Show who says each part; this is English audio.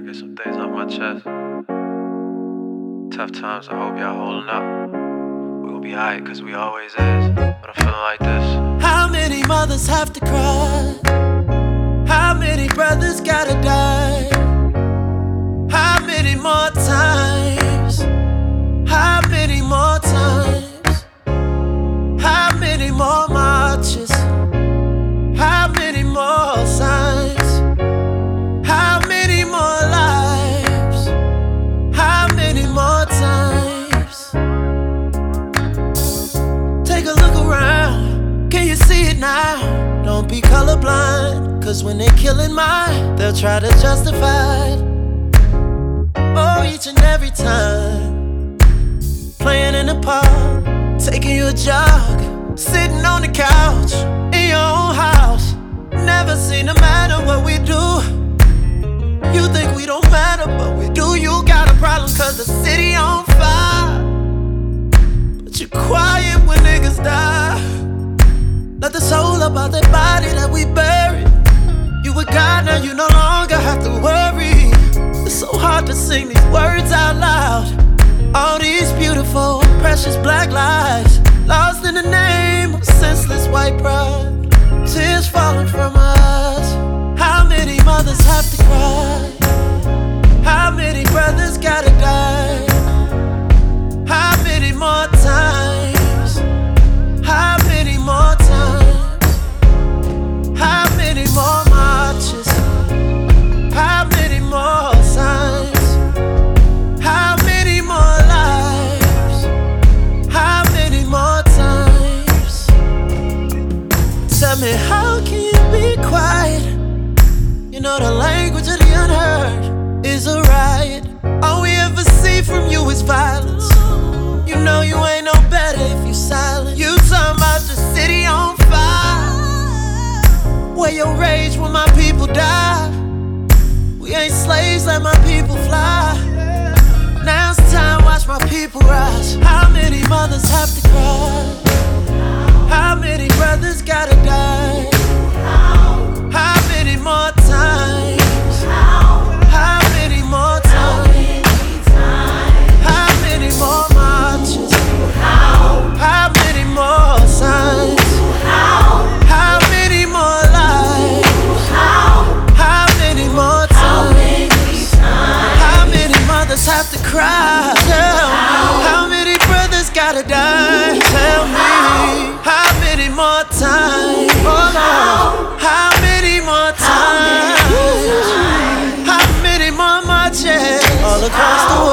Speaker 1: get some things off my chest. Tough times, I hope y'all holding up. We gon' be alright, cause we always is. But I'm feeling like this.
Speaker 2: How many mothers have to cry? How many brothers gotta die? How many more times? How many more times? How many more marches? How many more signs? How many more lives? How many more times? Take a look around, can you see it now? Don't be colorblind, cause when they killing mine, they'll try to justify it. Oh, each and every time, playing in the park, taking you a jog, sitting on the couch, in your own house. Never seem to matter what we do. You think we don't matter, but we do. You got a problem cause the city on fire, but you quiet when niggas die. Let the soul about that body that we buried. You with God now, you no longer have to worry. It's so hard to sing these words out loud. All these beautiful, precious black lives lost in the name of senseless white pride. Tears falling from us. How many mothers have to cry? How many brothers gotta die? How many more times? How many more times? How many more marches? How many more signs? How many more lives? How many more times? Tell me, how can you be quiet? You know the language of the unheard is a riot. All we ever see from you is violence. You know you ain't no better if you silent. You talking about the city on fire, where your rage when my people die. We ain't slaves, let my people fly. Now it's time, watch my people rise. How many mothers have to cry? How many brothers gotta die? How many more times? How many more times? How many more marches? How many more signs? How many more lives? How many more times? How many mothers have to cry? Tell me. How many brothers gotta die? Tell me. How many more times? Oh Lord. How many more times? How many more marches all across the world?